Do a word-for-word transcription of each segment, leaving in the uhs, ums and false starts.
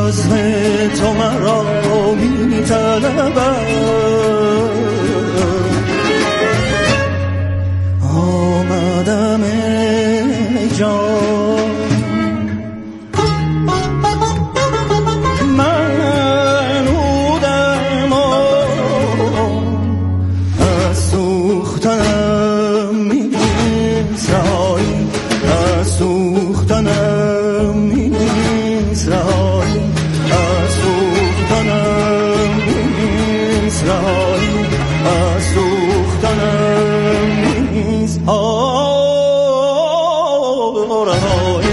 عزم تو مرا می طلبد آمدم ای جان من بودم از سوختنم نیست رهایی از سوختنم نیست رهایی از سوختنم نیست رهایی از سوختنم نیست رهایی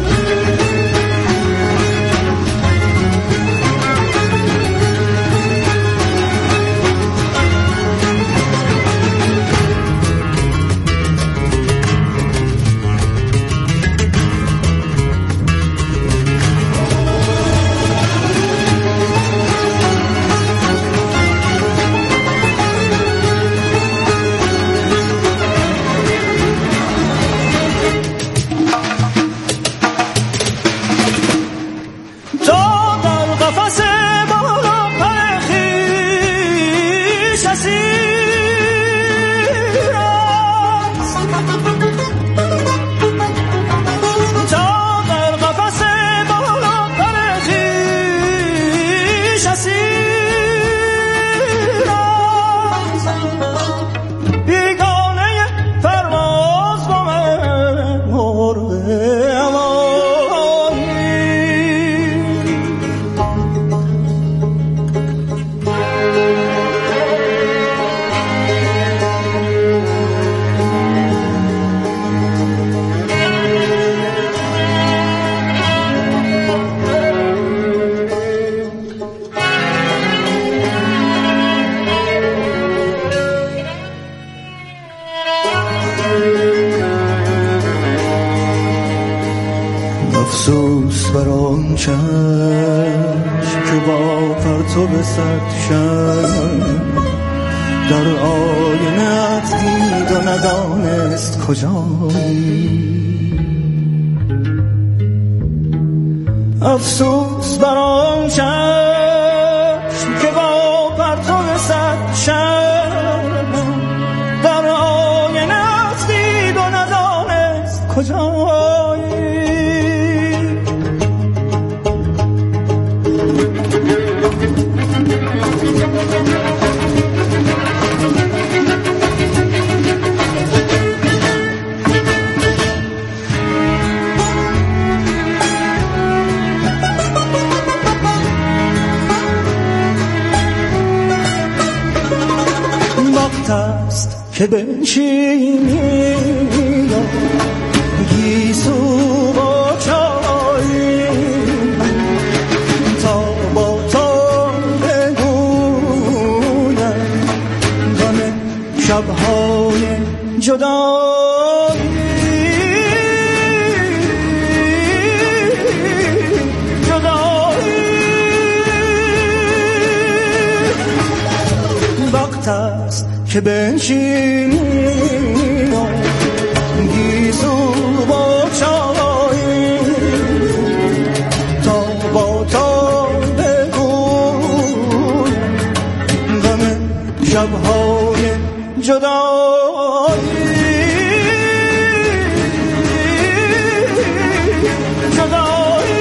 افسوس بر آن چشم که با پرتو صد شمع در آینه‌ات دید و ندانست کجایی افسوس بر آن چشم که با پرتو صد شمع در آینه‌ات دید و ندانست کجایی وقت است که بنشینی و گیسو با چای تا با تو بگویم غم شب‌های جدایی جدایی وقت است که بنشینی و گیسو با چای تا با تو بگویم غم شب‌های جدایی جدایی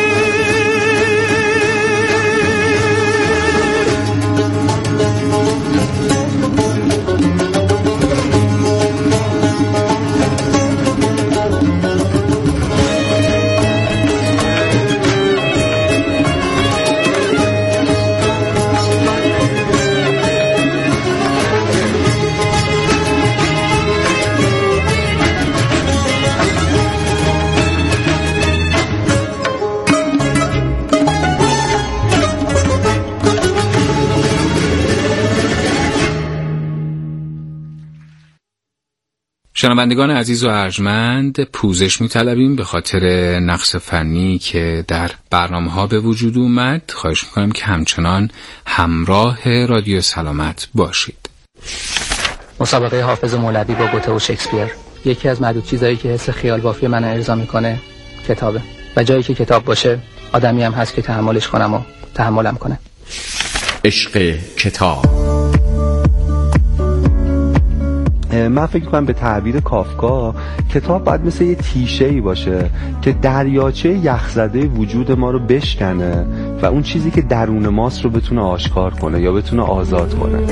شنوندگان عزیز و ارجمند، پوزش می‌طلبیم به خاطر نقص فنی که در برنامه‌ها به وجود اومد. خواهش می‌کنم که همچنان همراه رادیو سلامت باشید. مسابقه حافظ مولوی با گوته و شکسپیر یکی از معدود چیزایی که حس خیال بافی من ارضا می‌کنه کتابه، و جایی که کتاب باشه آدمی هم هست که تحملش کنم و تحملم کنه. عشق کتاب. من فکر کنم به تعبیر کافکا کتاب باید مثل یه تیشه‌ای باشه که دریاچه یخزده وجود ما رو بشکنه و اون چیزی که درون ماست رو بتونه آشکار کنه یا بتونه آزاد کنه.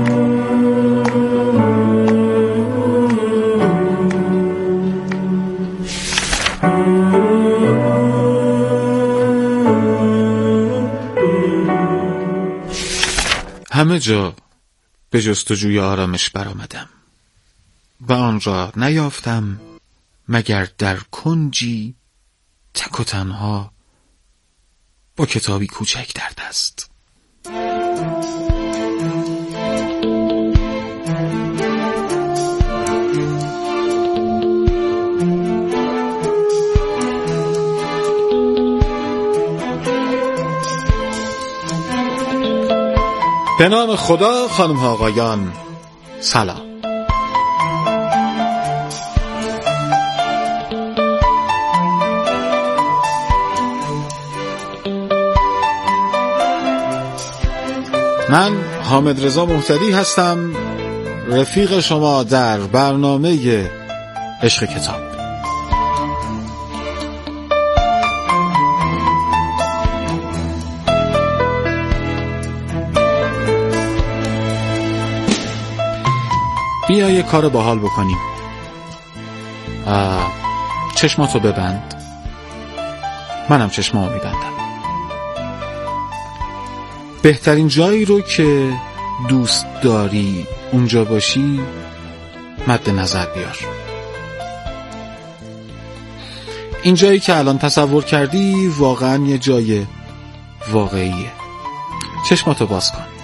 همه جا به جستجوی آرامش برآمدم و آن را نیافتم مگر در کنجی تک و تنها با کتابی کوچک در دست. به نام خدا، خانم ها آقایان، سلام. من حامد رضا مهتدی هستم، رفیق شما در برنامه عشق کتاب. بیا یه کار باحال بکنیم. چشماتو ببند، منم چشمامو میبندم. بهترین جایی رو که دوست داری اونجا باشی مد نظر بیار. این جایی که الان تصور کردی واقعا یه جای واقعیه. چشماتو باز کن.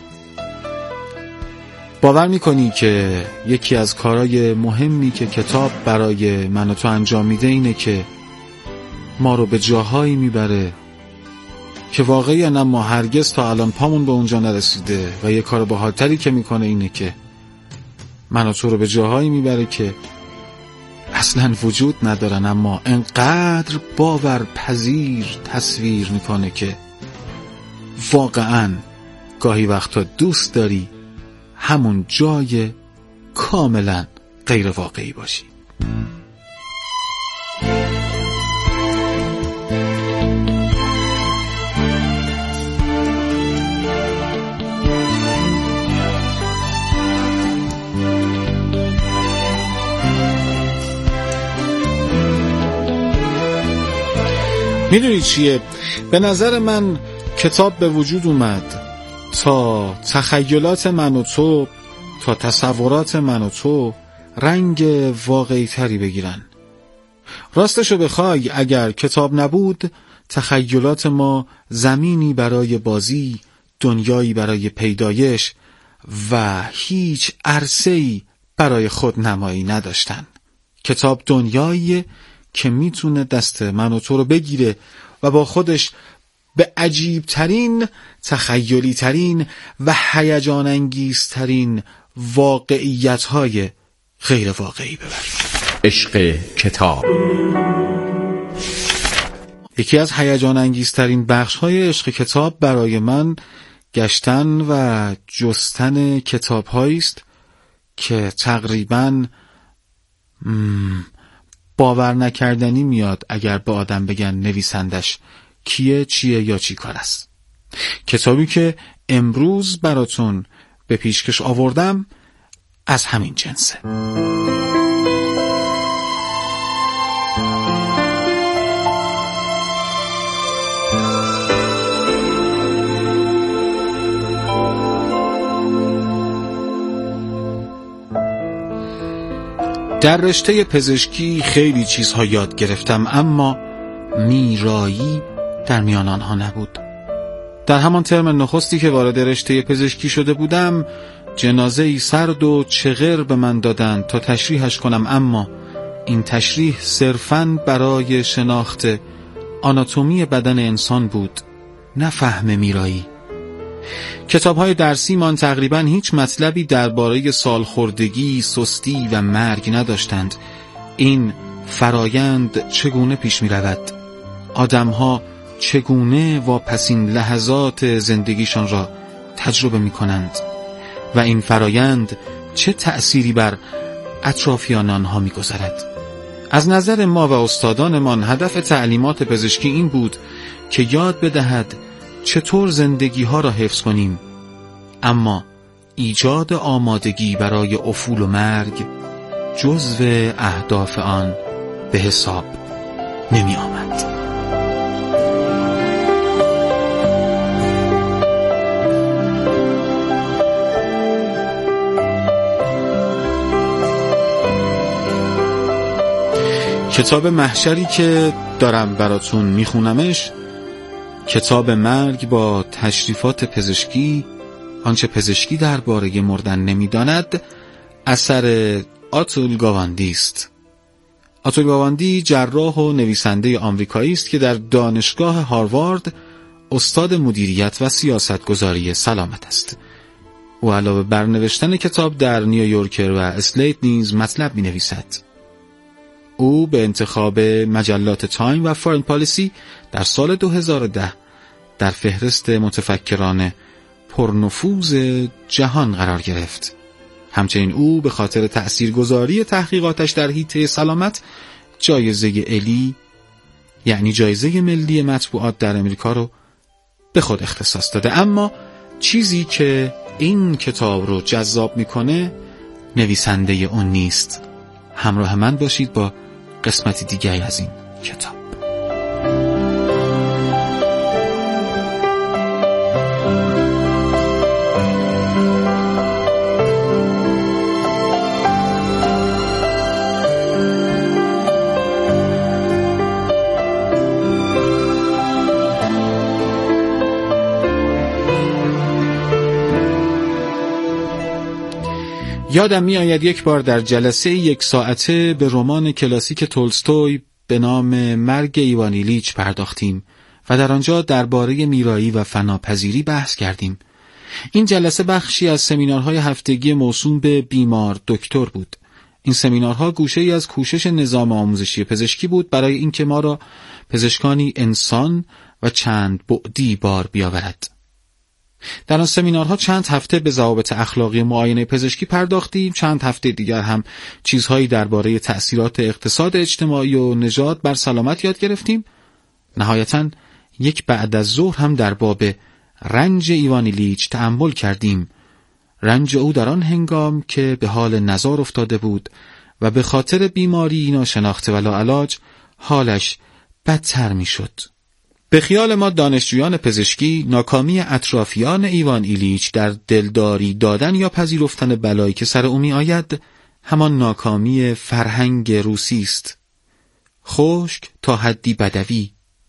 باور میکنی که یکی از کارهای مهمی که کتاب برای من و تو انجام میده اینه که ما رو به جاهایی میبره که واقعی اما هرگز تا الان پامون به اونجا نرسیده و یه کار باحالتری که میکنه اینه که من و تو رو به جاهایی میبره که اصلا وجود ندارن اما انقدر باورپذیر تصویر میکنه که واقعا گاهی وقتا دوست داری همون جای کاملا غیر واقعی باشی. میدونی چیه؟ به نظر من کتاب به وجود اومد تا تخیلات من و تو، تا تصورات من و تو رنگ واقعی تری بگیرن. راستشو بخوای اگر کتاب نبود تخیلات ما زمینی برای بازی، دنیایی برای پیدایش و هیچ عرصه‌ای برای خودنمایی نداشتن. کتاب دنیاییه که میتونه دست من و تو رو بگیره و با خودش به عجیب ترین، تخیلی ترین و هیجان انگیز ترین واقعیت های غیر واقعی ببره. عشق کتاب. یکی از هیجان انگیز ترین بخش های عشق کتاب برای من گشتن و جستن کتاب هایی است که تقریباً باور نکردنی میاد اگر به آدم بگن نویسندش کیه، چیه یا چی کار است. کتابی که امروز براتون به پیشکش آوردم از همین جنسه. در رشته پزشکی خیلی چیزها یاد گرفتم اما میرایی در میان آنها نبود. در همان ترم نخستی که وارد رشته پزشکی شده بودم جنازه‌ای سرد و چغر به من دادند تا تشریحش کنم، اما این تشریح صرفاً برای شناخت آناتومی بدن انسان بود، نه فهم میرایی. کتاب‌های درسی من تقریباً هیچ مطلبی درباره سالخوردگی، سستی و مرگ نداشتند. این فرایند چگونه پیش می‌رود؟ آدم‌ها چگونه واپسین لحظات زندگیشان را تجربه می کنند و این فرایند چه تأثیری بر اطرافیان آنها می گذارد. از نظر ما و استادانمان هدف تعلیمات پزشکی این بود که یاد بدهد چطور زندگی ها را حفظ کنیم، اما ایجاد آمادگی برای افول و مرگ جزو اهداف آن به حساب نمی آمد. کتاب محشری که دارم براتون میخونمش، کتاب مرگ با تشریفات پزشکی، آنچه پزشکی درباره مردن نمیداند، اثر آتول گاواندی است. آتول گاواندی جراح و نویسنده آمریکایی است که در دانشگاه هاروارد استاد مدیریت و سیاستگذاری سلامت است. او علاوه بر نوشتن کتاب در نیویورکر و اسلیت نیز مطلب می نویسد. او به انتخاب مجلات تایم و فارن پالیسی در سال دو هزار و ده در فهرست متفکران پرنفوذ جهان قرار گرفت. همچنین او به خاطر تأثیرگذاری تحقیقاتش در حیطه سلامت جایزه الی، یعنی جایزه ملی مطبوعات در امریکا، رو به خود اختصاص داده. اما چیزی که این کتاب رو جذاب میکنه نویسنده اون نیست. همراه من باشید با قسمت دیگری از این کتاب. یادم می آید یک بار در جلسه یک ساعته به رمان کلاسیک تولستوی به نام مرگ ایوان ایلیچ پرداختیم و در آنجا درباره میرایی و فناپذیری بحث کردیم. این جلسه بخشی از سمینارهای هفتگی موسوم به بیمار دکتر بود. این سمینارها گوشه‌ای از کوشش نظام آموزشی پزشکی بود برای اینکه ما را پزشکانی انسان و چند بعدی بار بیاورد. در آن سمینارها چند هفته به ضوابط اخلاقی معاینه پزشکی پرداختیم، چند هفته دیگر هم چیزهایی درباره تأثیرات اقتصاد اجتماعی و نژاد بر سلامت یاد گرفتیم. نهایتاً یک بعد از ظهر هم در باب رنج ایوان ایلیچ تأمل کردیم. رنج او در آن هنگام که به حال نزار افتاده بود و به خاطر بیماری ناشناخته و لاعلاج حالش بدتر می شد. به خیال ما دانشجویان پزشکی ناکامی اطرافیان ایوان ایلیچ در دلداری دادن یا پذیرفتن بلایی که سر او می آید همان ناکامی فرهنگ روسی است. خشک تا حدی بدوی.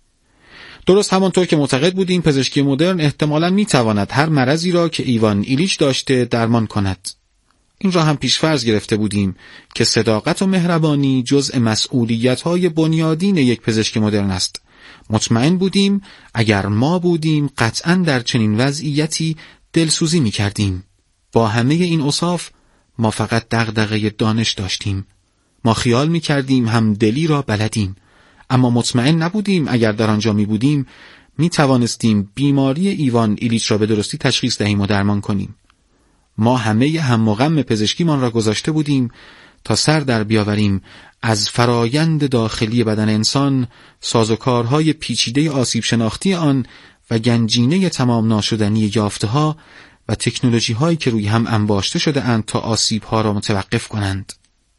درست همانطور که معتقد بودیم پزشکی مدرن احتمالاً می تواند هر مرضی را که ایوان ایلیچ داشته درمان کند. این را هم پیشفرض گرفته بودیم که صداقت و مهربانی جزء مسئولیت‌های بنیادین یک پزشک مدرن است. مطمئن بودیم اگر ما بودیم قطعاً در چنین وضعیتی دلسوزی می کردیم. با همه این اوصاف ما فقط دغدغه دانش داشتیم. ما خیال می کردیم همدلی را بلدیم، اما مطمئن نبودیم اگر در آنجا می بودیم می توانستیم بیماری ایوان ایلیچ را به درستی تشخیص دهیم و درمان کنیم. ما همه هم و غم پزشکیمان را گذاشته بودیم تا سر در بیاوریم از فرایند داخلی بدن انسان، سازوکارهای پیچیده آسیب شناختی آن و گنجینه تمام ناشدنی یافته‌ها و تکنولوژی‌هایی که روی هم انباشته شده اند تا آسیب‌ها را متوقف کنند.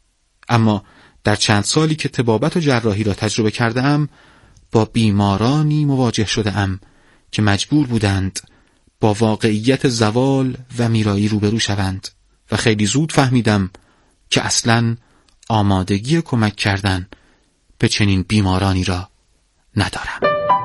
اما در چند سالی که طبابت و جراحی را تجربه کرده‌ام، با بیمارانی مواجه شده‌ام که مجبور بودند با واقعیت زوال و میرایی روبرو شوند و خیلی زود فهمیدم که اصلاً آمادگی کمک کردن به چنین بیمارانی را ندارم.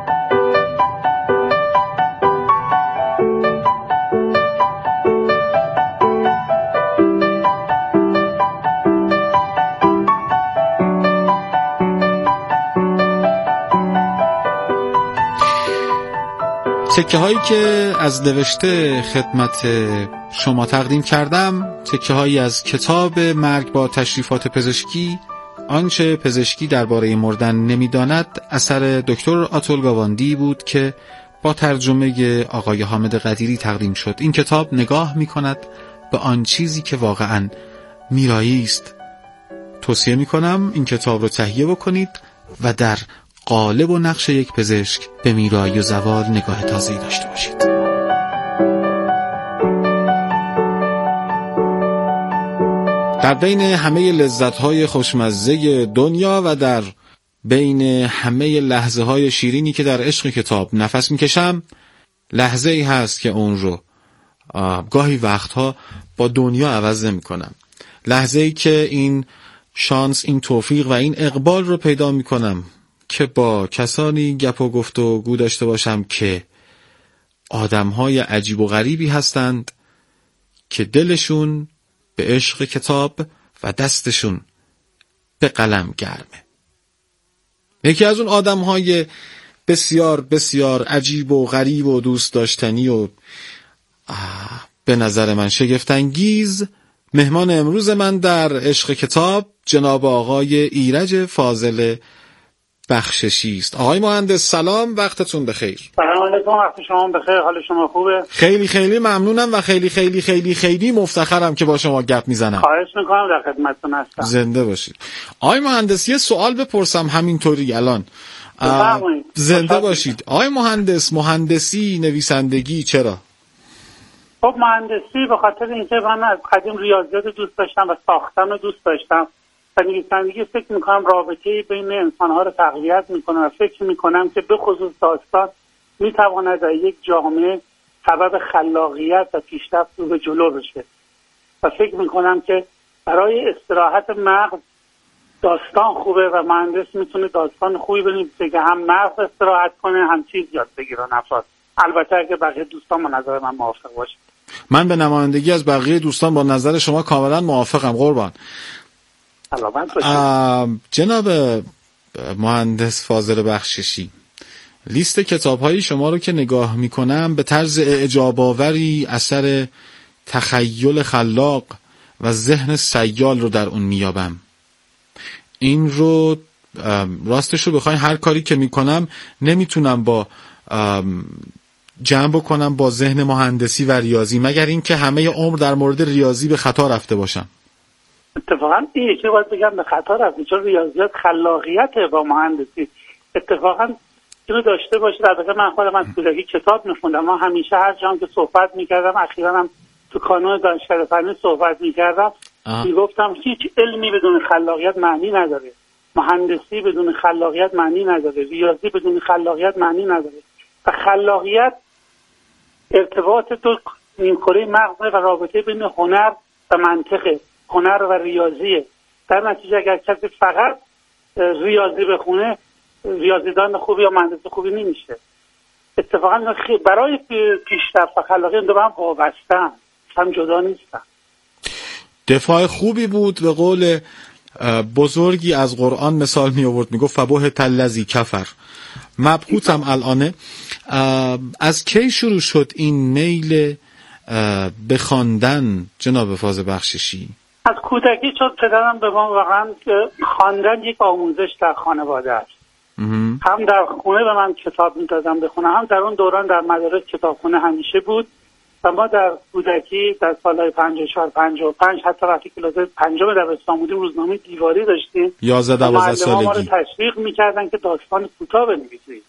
تکه هایی که از نوشته خدمت شما تقدیم کردم تکه هایی از کتاب مرگ با تشریفات پزشکی آنچه پزشکی درباره مردن نمی‌داند اثر دکتر آتول گاواندی بود که با ترجمه آقای حامد قدیری تقدیم شد. این کتاب نگاه می‌کند به آن چیزی که واقعاً میرایی است. توصیه می‌کنم این کتاب رو تهیه بکنید و در قالب و نقش یک پزشک به میرایی و زوال نگاه تازه‌ای داشته باشید. در بین همه لذت‌های خوشمزه دنیا و در بین همه لحظه‌های شیرینی که در عشق کتاب نفس می‌کشم، لحظه‌ای هست که اون رو گاهی وقتها با دنیا عوض نمی‌کنم. لحظه‌ای که این شانس، این توفیق و این اقبال رو پیدا می‌کنم که با کسانی گپ و گفت و گو داشته باشم که آدم‌های عجیب و غریبی هستند که دلشون به عشق کتاب و دستشون به قلم گرمه. یکی از اون آدم‌های بسیار بسیار عجیب و غریب و دوست داشتنی و به نظر من شگفت‌انگیز مهمان امروز من در عشق کتاب جناب آقای ایرج فاضل بخششی است. آقای مهندس سلام، وقتتون بخیر. سلام علیکم، وقت شما بخیر، حال شما خوبه؟ خیلی خیلی ممنونم و خیلی خیلی خیلی خیلی مفتخرم که با شما گپ میزنم. خواهش میکنم، در خدمتتون هستم. زنده باشید. آقای مهندس یه سوال بپرسم همینطوری الان. زنده باشید. آقای مهندس، مهندسی، نویسندگی چرا؟ خب مهندسی به خاطر اینکه من از قدیم ریاضیات دوست داشتم و ساختن رو دوست داشتم و نویسندگی فکر میکنم رابطه بین انسانها رو تقویت میکنه و فکر میکنم که به خصوص داستان میتواند در یک جامعه سبب خلاقیت و پیشرفت رو به جلو بشه و فکر میکنم که برای استراحت مغز داستان خوبه و مهندس میتونه داستان خوبی بنویسه که هم مغز استراحت کنه هم چیز یاد بگیره نفرات. البته اگه بقیه دوستان با نظر من موافق باشه. من به نمایندگی از بقیه دوستان با نظر شما کاملا موافقم قربان. جناب مهندس فاضل بخششی، لیست کتاب‌های شما رو که نگاه می‌کنم به طرز اعجاب‌آوری اثر تخیل خلاق و ذهن سیال رو در اون میابم. این رو راستش رو بخواین هر کاری که میکنم نمیتونم با جمع بکنم با ذهن مهندسی و ریاضی، مگر اینکه همه عمر در مورد ریاضی به خطا رفته باشم. اتفاقا این یکی باید بگم به خطا رفته، چون ریاضیات خلاقیته با مهندسی. اتفاقا اینو داشته باشید. البته من خودم از کودکی کتاب میخوندم، ما همیشه هر جام که صحبت میکردم، اخیراً هم تو کانون دانشکده فنی صحبت میکردم، میگفتم هیچ علمی بدون خلاقیت معنی نداره، مهندسی بدون خلاقیت معنی نداره، ریاضی بدون خلاقیت معنی نداره. و خلاقیت ارتباط دو نیمکره مغز و رابطه بین هنر و منطقه، هنر و ریاضیه. در نتیجه اگر کسی فقط ریاضی بخونه ریاضیدان خوبی یا مهندس خوبی نمیشه. اتفاقا برای پیشرفت و خلاقیت دو هم وابسته‌اند، هم جدا نیستن. دفاع خوبی بود. به قول بزرگی از قرآن مثال می آورد، می گفت فبهت الذی کفر. مبهوتم الانه. از کی شروع شد این میل به خواندن جناب فاضل بخششی؟ از کودکی، چون پدرم به ما واقعا خواندن یک آموزش در خانواده است. هم در خونه به من کتاب میدادن بخونم، هم در اون دوران در مدارس کتابخونه همیشه بود و ما در کودکی در سالهای پنجاه و چهار پنجاه و پنج حتی وقتی کلاس پنجم دبستان بودیم روزنامه دیواری داشتیم. یازده دوازده سالگی ما رو تشویق میکردن که داستان کوتاه بنویسید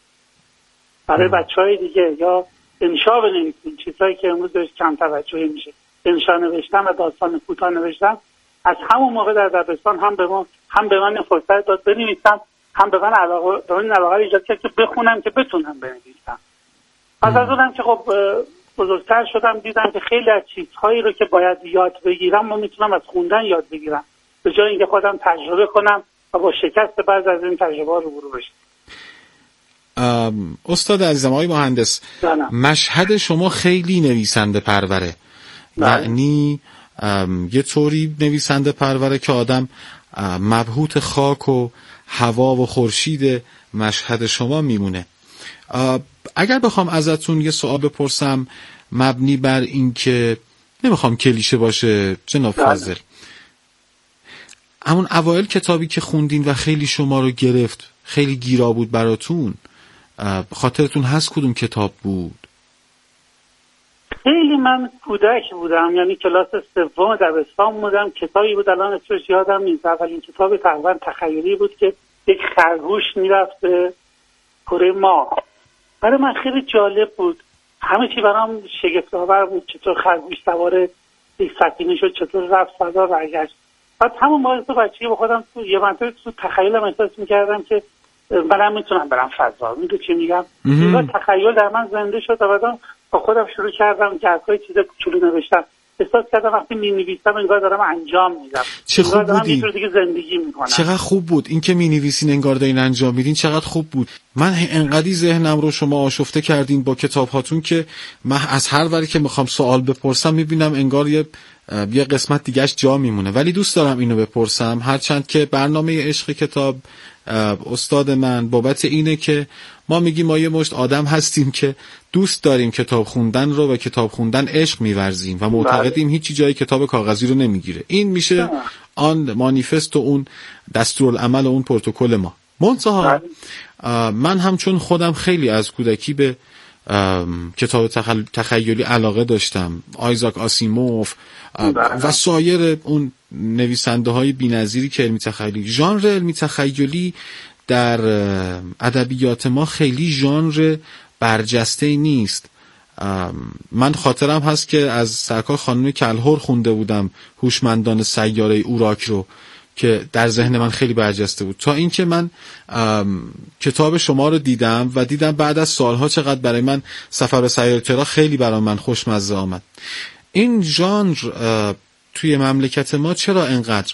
برای بچهای دیگه، یا انشا بنویسید، چیزایی که امروز بهش کم توجهی میشه. انشا نوشتن و داستان کوتاه نوشتن از همون موقع در دبستان هم به ما هم به من فرصت داد بنویسم، هم به من علاقه به من علاقه ایجاد کرد که بخونم که بتونم بنویسم. از از اونم که خب بزرگتر شدم دیدم که خیلی از چیزهایی رو که باید یاد بگیرم ما میتونم از خوندن یاد بگیرم، به جای اینکه خودم تجربه کنم و با شکست بعض از این تجربه رو برو بشم. استاد عزیزم، آقای مهندس، مشهد شما خیلی نویسنده پروره، یعنی یه طوری نویسنده پروره که آدم مبهوت خاک و هوا و خورشید مشهد شما میمونه. اگر بخوام ازتون یه سوال بپرسم مبنی بر این که نمیخوام کلیشه باشه جناب فاضل، همون اوایل کتابی که خوندین و خیلی شما رو گرفت، خیلی گیرا بود براتون، خاطرتون هست کدوم کتاب بود؟ خیلی من کودک بودم، یعنی کلاس سوم دبستان بودم. کتابی بود الان اسمش یادم نیست، اولین کتاب تقریبا تخیلی بود که یک خرگوش میرفت به کره ماه. برای من خیلی جالب بود، همه چی برام شگفت آور بود. چطور خرگوش سوار یک سفینه شد، چطور رفت فضا برگشت. بعد همون موقع تو بچگی با خودم تو یه منطقه تو تخیلم احساس می‌کردم که منم میتونم برم فضا. میدونی چی میگم؟ این تخیل در من زنده شد و بعدم با خودم شروع کردم گهگاهی چیز کوچولو نوشتم. احساس کردم وقتی می‌نویسم انگار دارم انجام میدم. چه خوب دارم بودی. یه جور دیگه زندگی میکنم. چقدر خوب بود این که می‌نویسین انگار دارین انجام میدین. چقدر خوب بود. من انقدی ذهنم رو شما آشفته کردین با کتاب هاتون که من از هر وری که میخوام سوال بپرسم میبینم انگار یه یه قسمت دیگهش جا میمونه، ولی دوست دارم اینو بپرسم، هرچند که برنامه عشق کتاب استاد من بابت اینه که ما میگیم ما یه مشت آدم هستیم که دوست داریم کتاب خوندن رو و کتاب خوندن عشق میورزیم و معتقدیم هیچی جای کتاب کاغذی رو نمیگیره. این میشه آن مانیفست و اون دستورالعمل و اون پروتکل ما. منتها من هم چون خودم خیلی از کودکی به کتاب تخل... تخیلی علاقه داشتم، آیزاک آسیموف و سایر اون نویسنده های بی‌نظیری که علمی تخیلی، ژانر علمی تخیلی در ادبیات ما خیلی ژانر برجسته نیست. من خاطرم هست که از سرکار خانم کلهر خونده بودم هوشمندان سیاره اوراک رو که در ذهن من خیلی برجسته بود، تا اینکه من کتاب شما رو دیدم و دیدم بعد از سالها چقدر برای من سفر به سیاره ترا خیلی برای من خوشمزه آمد. این ژانر توی مملکت ما چرا انقدر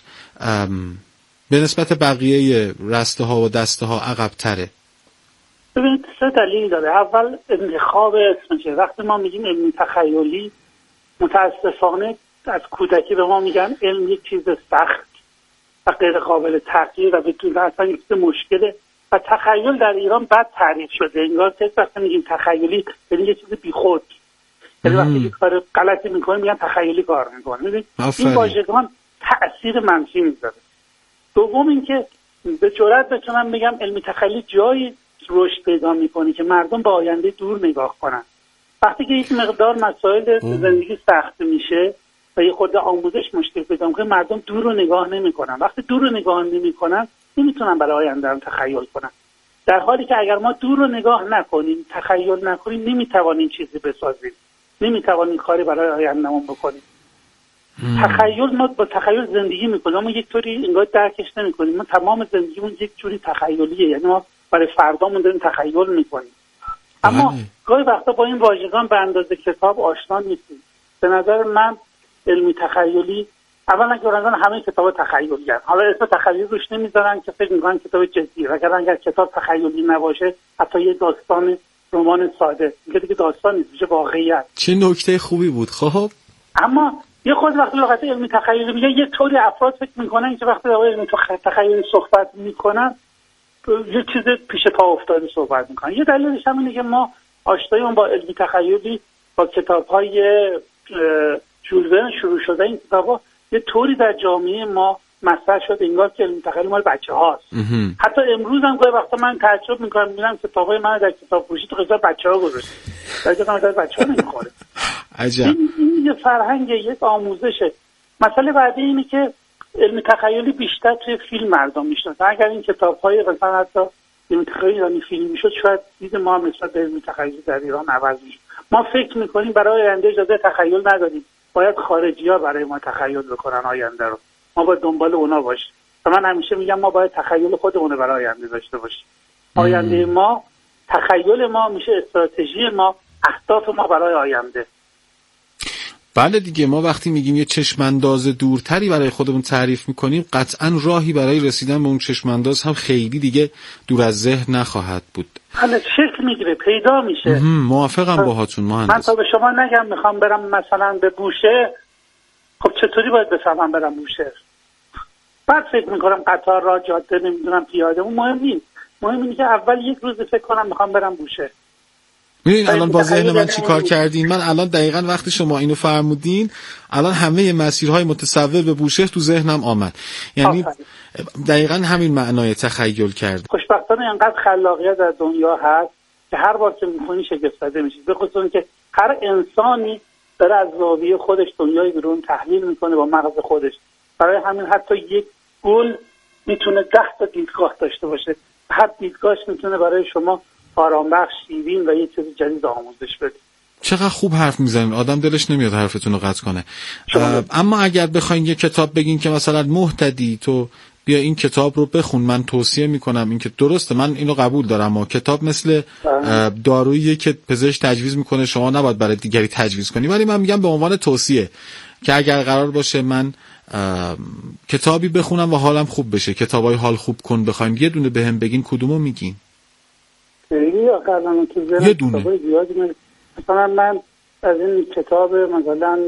به نسبت بقیه رسته ها و دسته ها عقب تره؟ ببینید سه دلیل داره. اول انتخاب اسمشه. وقتی ما میگیم علمی تخیلی، متاسفانه از کودکی به ما میگن علم یک چیز سخت و غیر قابل تغییر و بدون اصلا یک مشکله و تخیل در ایران بد تعریف شده. انگار که وقتی میگیم تخیلی یعنی یه چیز بیخود، یعنی وقتی یک کار غلطی میکنه میگن تخیلی کار میکنه. ببینید این واژگان تأثیر منفی میذاره. دوم اینکه به جرئت بتونم بگم علمی تخیلی جایی رشد پیدا میکنه که مردم با آینده دور نگاه کنن. وقتی که یک مقدار مسائل زندگی سخت میشه و یه خورده آموزش مشکل پیدا میکنه، مردم دور رو نگاه نمیکنن. وقتی دور رو نگاه نمیکنن نمیتونن برای آینده هم تخیل کنن. در حالی که اگر ما دور رو نگاه نکنیم، تخیل نکنیم، نمیتوانیم چیزی بسازیم، نمیتوانیم کاری برای آیندهمون بکنیم. تخیل، ما با تخیل زندگی میکنیم، ما یک طوری انگار درکش نمیکنیم. ما تمام زندگیمون یک جوری تخیلیه، یعنی ما برای فردامون داریم تخیل میکنیم. اما گاهی وقتا با این واژگان به اندازه کتاب آشنا نیستیم. به نظر من علمی تخیلی اولا که برندن همه کتاب تخیلی هست. حالا اسم تخیلی روش نمیذارن که فکر میکنن کتاب جدیه، وگرنه اگر کتاب تخیلی نباشه حتی یه داستان رمان ساده میگه دیگه داستان نیست، میشه واقعیت. چه نکته خوبی بود. خب اما یه خود وقتی لغت علمی تخیلی میگه یه طوری افراد فکر میکنن که وقتی در علمی تخیلی صحبت میکنن یه چیز پیش پا افتاده صحبت میکنن. یه دلیلش هم اینه که ما آشناییمون با علمی تخیلی با کتاب‌های ژول ورن شروع شده. این کتابا یه طوری در جامعه ما مطرح شد انگار که علم تخیل مال بچه‌هاست. حتی امروز هم گاهی وقتا من تعجب می‌کنم می‌بینم کتابای من در کتابفروشی تو قضا بچه‌ها گذاشته. درجه من در بچه‌ها نمی‌خوره. عجب. این, این یه فرهنگ، یک آموزشه. مسئله بعدی اینه که علم تخیلی بیشتر توی فیلم مردم می‌شناسن. اگر این کتاب‌های مثلا حتی علم تخیلی ایرانی فیلم می‌شد، شاید دید ما نسبت به علم تخیلی در ایران عوض می‌شد. ما فکر می‌کنیم برای آینده اجازه تخیل نداریم، باید خارجی‌ها برای ما تخیل بکنن آینده رو، ما باید دنبال اونا باشیم. و من همیشه میگم ما باید تخیل خودمون رو برای آینده داشته باشیم. آینده ما، تخیل ما میشه استراتژی ما، اهداف ما برای آینده. بله دیگه، ما وقتی میگیم یه چشمانداز دورتری برای خودمون تعریف میکنیم، قطعا راهی برای رسیدن به اون چشمانداز هم خیلی دیگه دور از ذهن نخواهد بود. حالا شکل میگیره، پیدا میشه. موافقم باهاتون مهندس. من تا به شما نگم میخوام برم مثلا به بوشهر، خب چطوری باید بفهمم برم بوشهر؟ بعد فکر میکنم قطار، راه، جاده، نمیدونم پیاده، اون مهم نیست. مهم اینه که اول یک روز فکر کنم میخوام برم بوشهر. میدونین الان با ذهن من چی کار کردین؟ من الان دقیقاً وقتی شما اینو فرمودین الان همه مسیرهای متصور به بوشهر تو ذهنم آمد. یعنی دقیقاً همین معنای تخیل کرد. خوشبختانه انقدر خلاقیت در دنیا هست که هر بار که می‌خونی شگفت زده میشی، به خصوص اینکه هر انسانی داره از زاویه خودش دنیای بیرون تحلیل میکنه با مغز خودش. برای همین حتی یک گل میتونه ده تا دیدگاه داشته باشه، هر دیدگاهش میتونه برای شما آرامبخش، شیرین و یه چیز جدید آموزش بده. چقدر خوب حرف میزنین، آدم دلش نمیاد حرفتون رو قطع کنه. اما اگر بخواین یه کتاب بگین که مثلا مهتدی تو بیا این کتاب رو بخون، من توصیه میکنم، این که درسته من اینو قبول دارم، اما کتاب مثل دارویی که پزشک تجویز میکنه شما نباید برای دیگری تجویز کنی، ولی من میگم به عنوان توصیه که اگر قرار باشه من کتابی بخونم و حالم خوب بشه، کتابای حال خوب کن بخوایم یه دونه بهم بگین کدومو میگین؟ خیلی آخرانه که یه دونه من مثلا من از این کتاب مثلا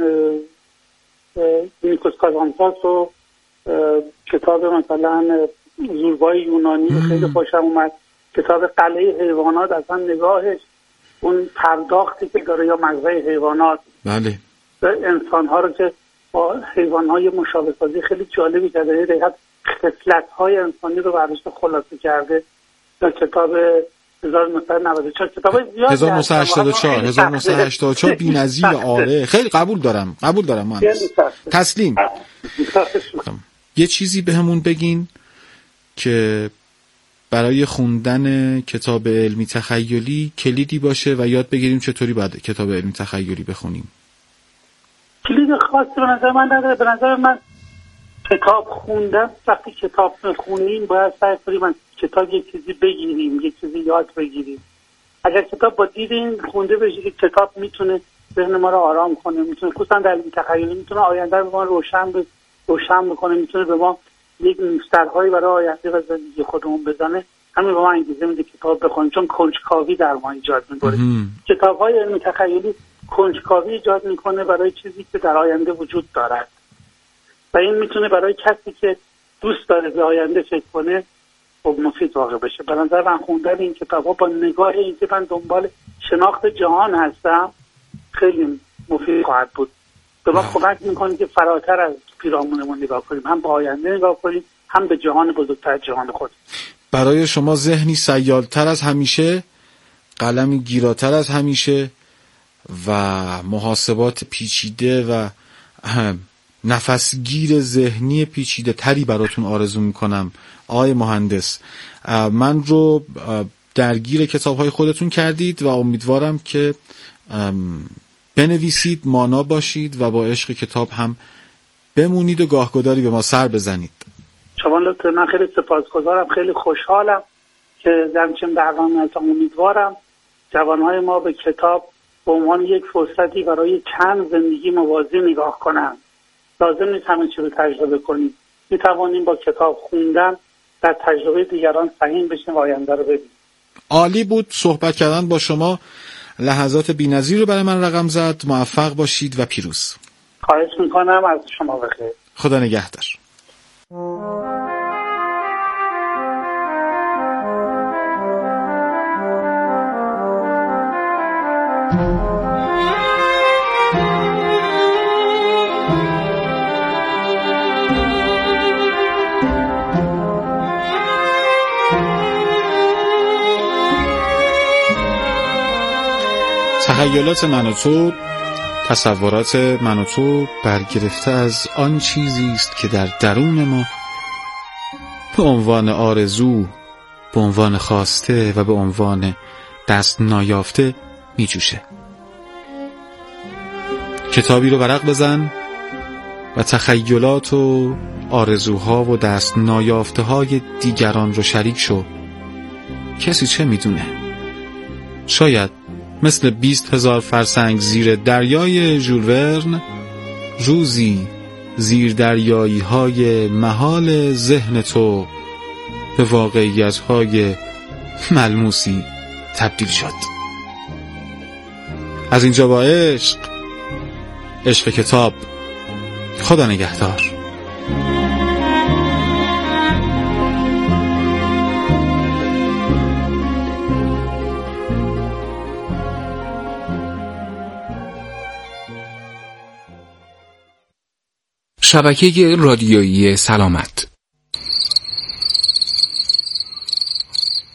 نیکوس کازانتاس و کتاب مثلا زوربای یونانی مم. خیلی خوشم اومد. کتاب قلعه حیوانات اصلا نگاهش اون پرداختی که داره یا مغزای حیوانات بله انسان‌ها رو که با حیوان‌های مشابه سازی خیلی جالبی کرده، یه دقیقاً خصلت‌های انسانی رو برداشته خلاصه کرده. یا کتاب هزار و نهصد و نود و چهار کتابای زیاد هزار و نهصد و هشتاد و چهار هزار و نهصد و هشتاد و چهار بی‌نظیر. آره خیلی قبول دارم قبول دارم من تسلیم. یه چیزی بهمون بگین که برای خوندن کتاب علمی تخیلی کلیدی باشه و یاد بگیریم چطوری باید کتاب علمی تخیلی بخونیم. کلید خاصی به نظر من نداره. به نظر من کتاب خوندن، وقتی کتاب میخونیم باید سعی کنیم من کتاب یک چیزی بگیریم، یک چیزی یاد بگیریم. اگر کتاب با دید این خونده بشه که کتاب میتونه ذهن ما رو آرام کنه، میتونه خصوصا در علم تخیلی میتونه آینده رو به ما روشن ب... روشن بکنه، میتونه به ما یک مسترهایی برای آینده و زندگی خودمون بزنه، همین به ما انگیزه میده کتاب بخونیم، چون کنجکاوی در ما ایجاد میکنه. کتاب‌های علم تخیلی کنجکاوی ایجاد میکنه برای چیزی که در آینده وجود دارد و این میتونه برای کسی که دوست داره به آینده فکر کنه خب مفید واقع بشه. به نظر من خوندن این کتاب‌ها با نگاه اینکه من دنبال شناخت جهان هستم خیلی مفید خواهد بود. به ما کمک میکنه که فراتر از پیرامونمون نگاه کنیم، هم به آینده نگاه کنیم، هم به جهان بزرگتر جهان خود. برای شما ذهنی سیالتر از همیشه، قلمی گیراتر از همیشه و محاسبات پیچیده و نفسگیر ذهنی پیچیده تری براتون آرزو میکنم. آقای مهندس، من رو درگیر کتاب‌های خودتون کردید و امیدوارم که بنویسید، مانا باشید و با عشق کتاب هم بمونید و گاهگداری به ما سر بزنید. شما لطفاً، من خیلی سپاسگزارم، خیلی خوشحالم که در چنین برنامه‌ای هستم. امیدوارم جوانهای ما به کتاب به عنوان یک فرصتی برای چند زندگی موازی نگاه کنند. لازم نیست همه چی رو تجربه کنیم، می توانیم با کتاب خوندن در تجربه دیگران سهیم بشیم و آینده رو ببینیم. عالی بود صحبت کردن با شما، لحظات بی‌نظیر رو برای من رقم زد. موفق باشید و پیروز. خواهش میکنم، از شما بخیر. خدا نگهدار. تخیلات من و تو، تصورات من و تو برگرفته از آن چیزی است که در درون ما به عنوان آرزو، به عنوان خواسته و به عنوان دست نایافته می جوشه. کتابی رو ورق بزن و تخیلات و آرزوها و دست نایافته های دیگران رو شریک شو. کسی چه میدونه؟ شاید مثل بیست هزار فرسنگ زیر دریای ژول ورن روزی زیر دریایی های محال ذهن تو به واقعیت های ملموسی تبدیل شد. از اینجا با عشق، عشق کتاب. خدا نگهدار. شبکه رادیویی سلامت.